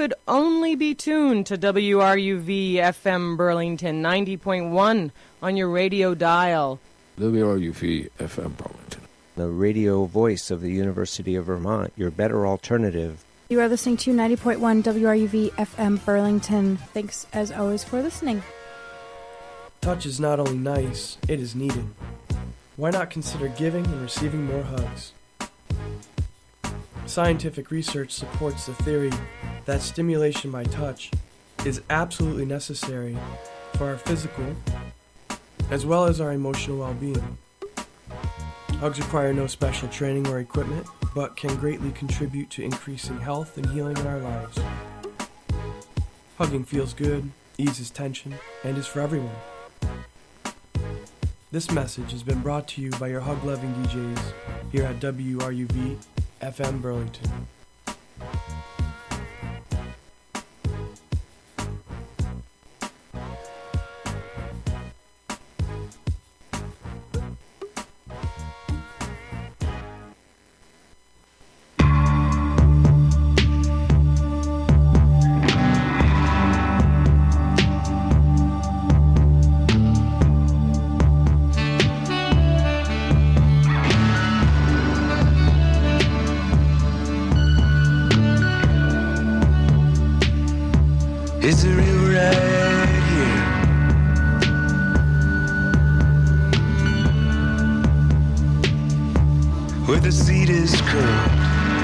could only be tuned to WRUV FM Burlington 90.1 on your radio dial. WRUV FM Burlington, the radio voice of the University of Vermont, your better alternative. You are listening to 90.1 WRUV FM Burlington. Thanks, as always, for listening. Touch is not only nice, it is needed. Why not consider giving and receiving more hugs? Scientific research supports the theory that stimulation by touch is absolutely necessary for our physical as well as our emotional well-being. Hugs require no special training or equipment, but can greatly contribute to increasing health and healing in our lives. Hugging feels good, eases tension, and is for everyone. This message has been brought to you by your hug-loving DJs here at WRUV FM Burlington. Is it real right here? Where the seat is curled,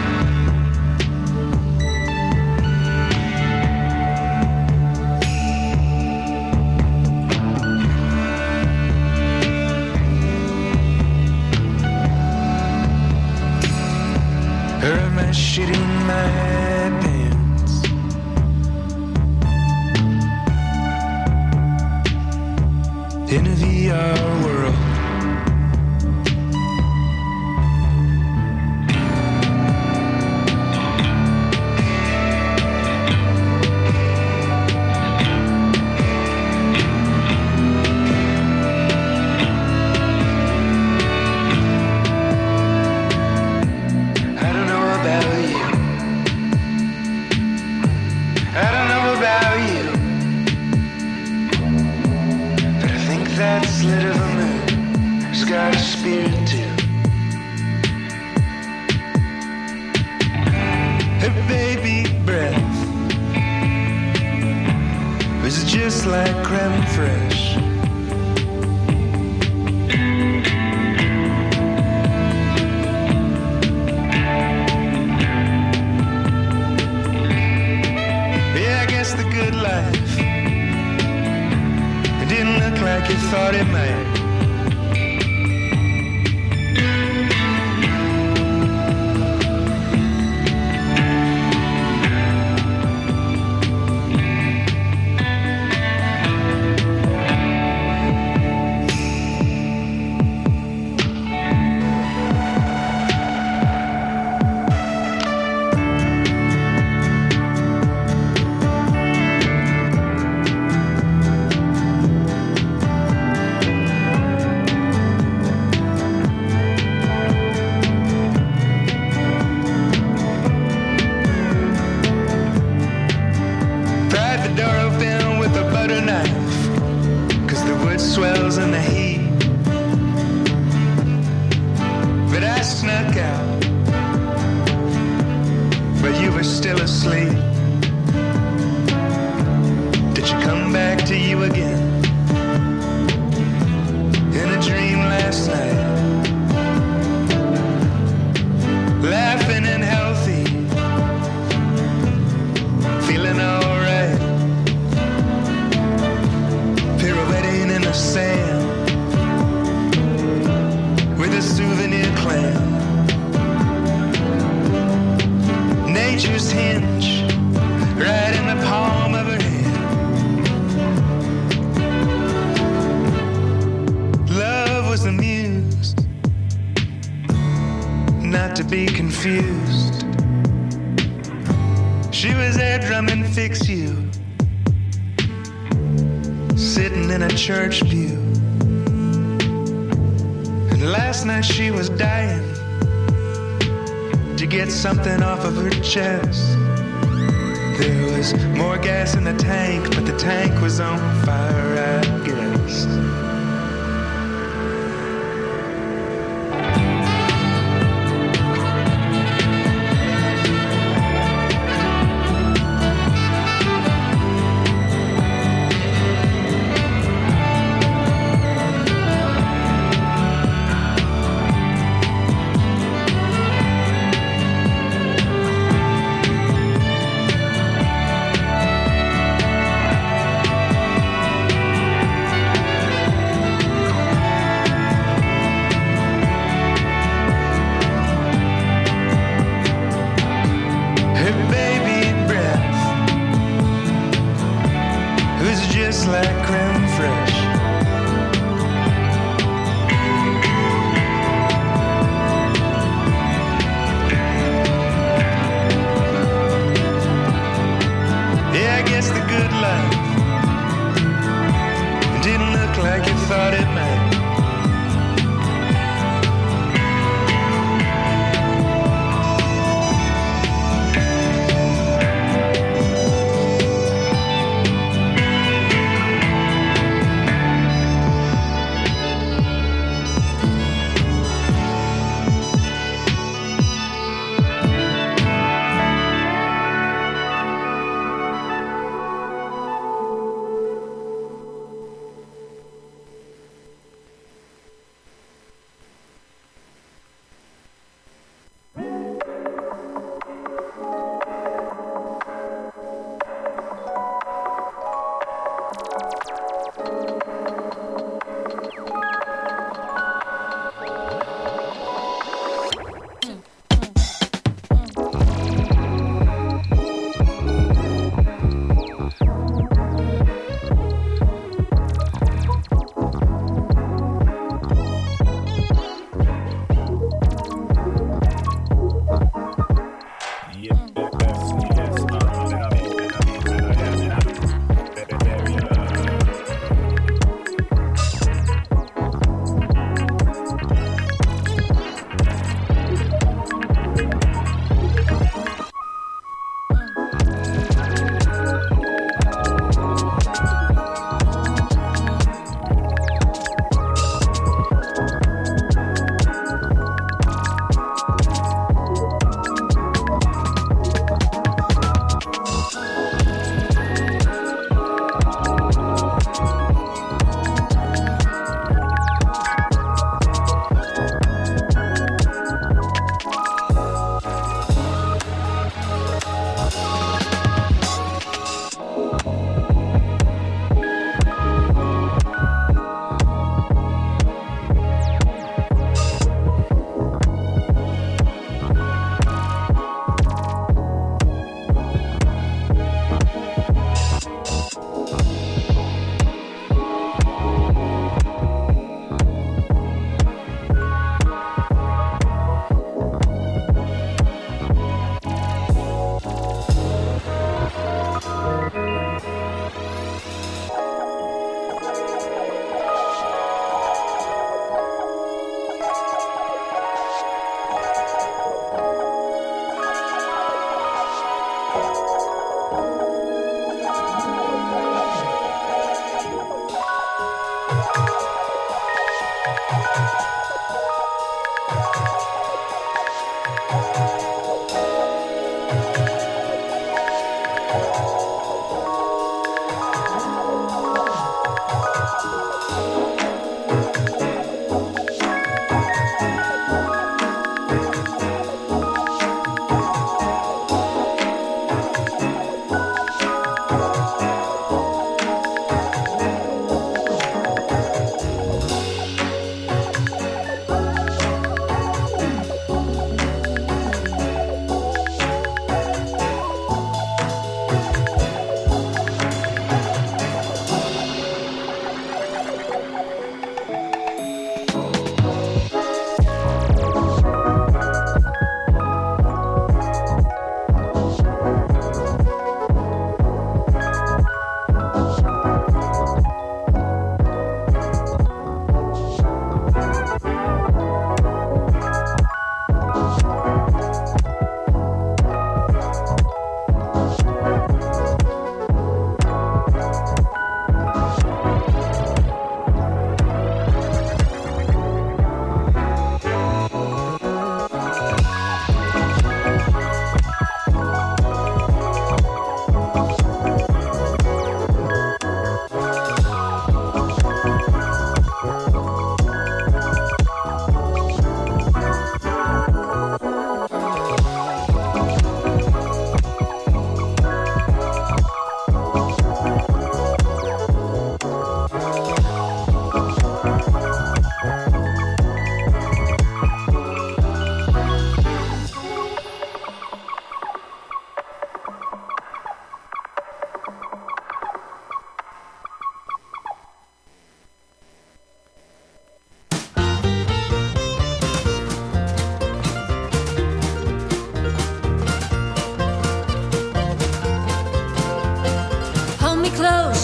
or am I shitting my pants? In a VR world, I don't know about you. I don't know about you. That slit of a moon has got a spirit too. Her baby breath was just like creme fraiche. Yeah, I guess the good life didn't look like you thought it might. Swells in the heat, but I snuck out, but you were still asleep. Did she come back to you again in a dream last night? Laughing and healthy, feeling alright, pirouetting in the sand with a souvenir clam. Nature's hinge right in the palm of her hand. Love was the muse, not to be confused. She was there drumming Fix You, sitting in a church pew. And last night she was dying to get something off of her chest. There was more gas in the tank, but the tank was on fire, I guess.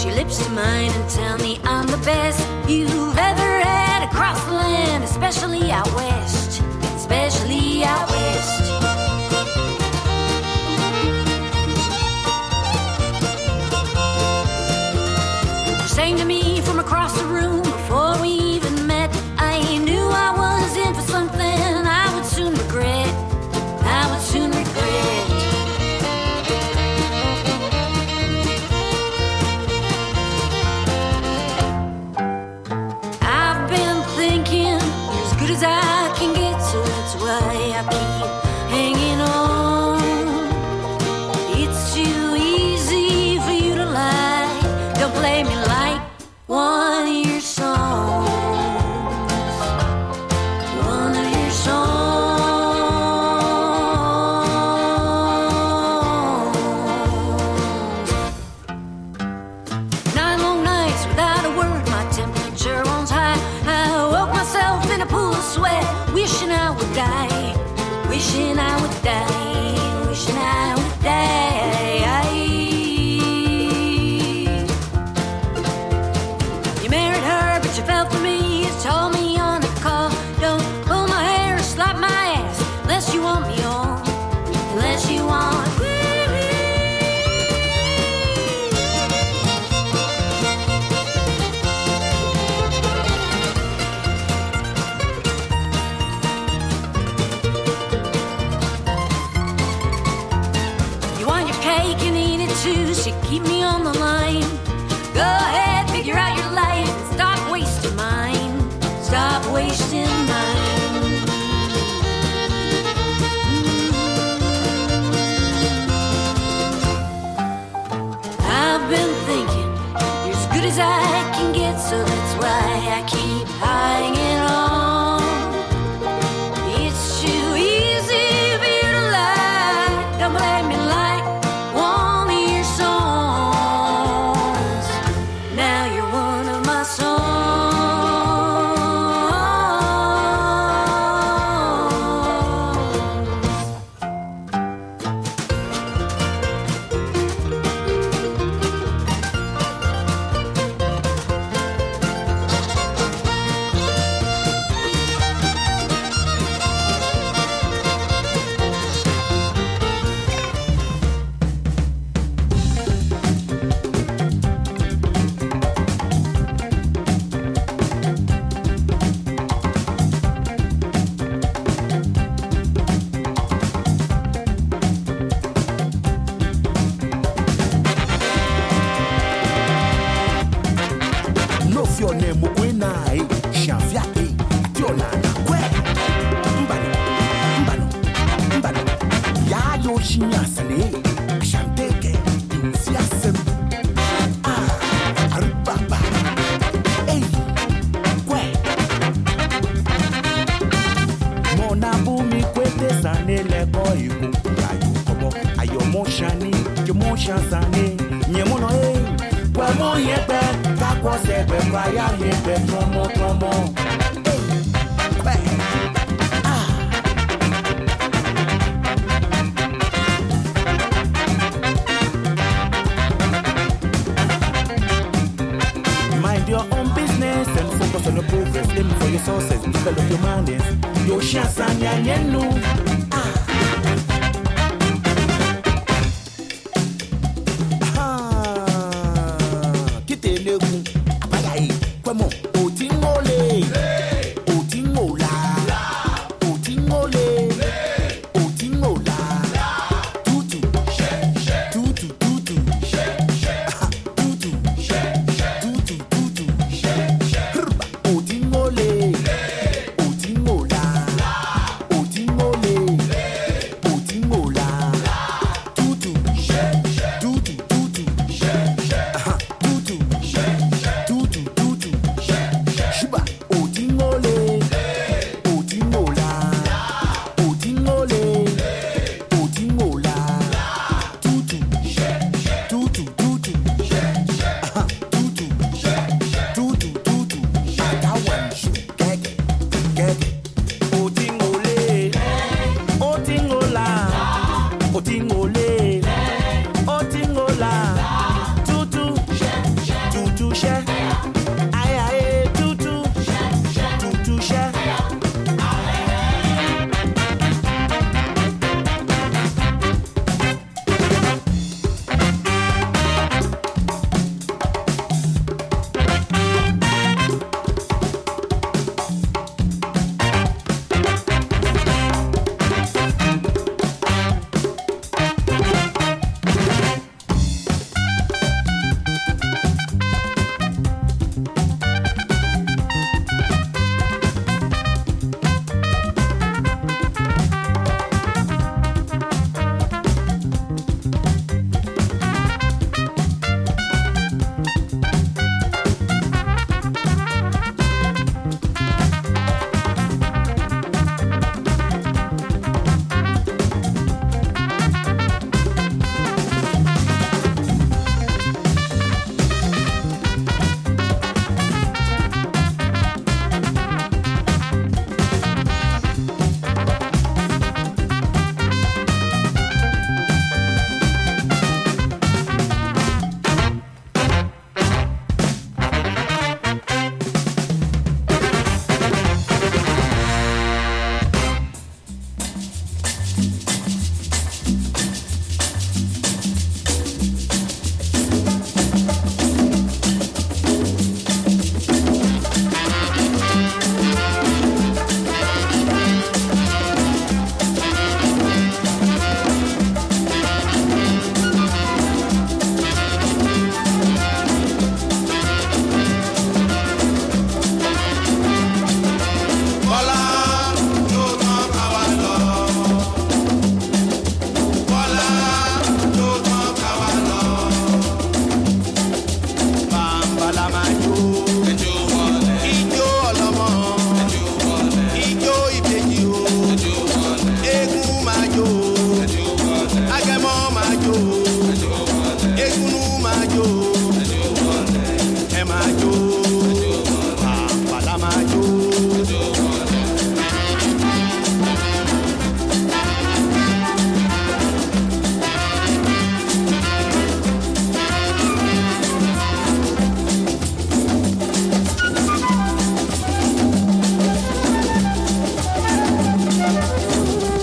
Put your lips to mine and tell me I'm the best you've ever had across the land, especially out west, especially out west. Sang to me from across the room before we even met. I knew I was in for something I would soon regret. I would soon regret. I've been thinking you're as good as I can get, so that's why I keep hanging on. It's too easy for you to lie. Don't play me like one of your songs. One of your songs. 9 long nights without a word, my temperature runs high. I woke myself in a pool of sweat, wishing I would die, wishing I would die, wishing I would die. You married her, but you fell for me. You told me on the call, don't pull my hair or slap my ass unless you want me on, unless you want. You want your cake and eat it too, so keep me on the line. Go ahead, figure out your life and stop wasting mine. Stop wasting mine. I've been thinking you're as good as I can get, so that's why I keep hanging on. It's too easy for you to lie. Don't blame me like one of your songs. Now you're one of my songs. No your name Mukwena, Shanfiate, Tiona, Kwe, Mbano, Yayo Shinyasane, Shanteke, Siasem, Arubaba, Hey, Kwe, Monabumi, Kwete Sane, Lego, Yayo, Ayo Moshani, Jomosha Sane, Nyemono, Kwemo Yebe, Kakwa Sebe, Kwaya Yebe, Tomo, Kwe, Mind your own business and focus on the progress. Aim for your sources, develop your minds. Yo, Shasanya, Yenu.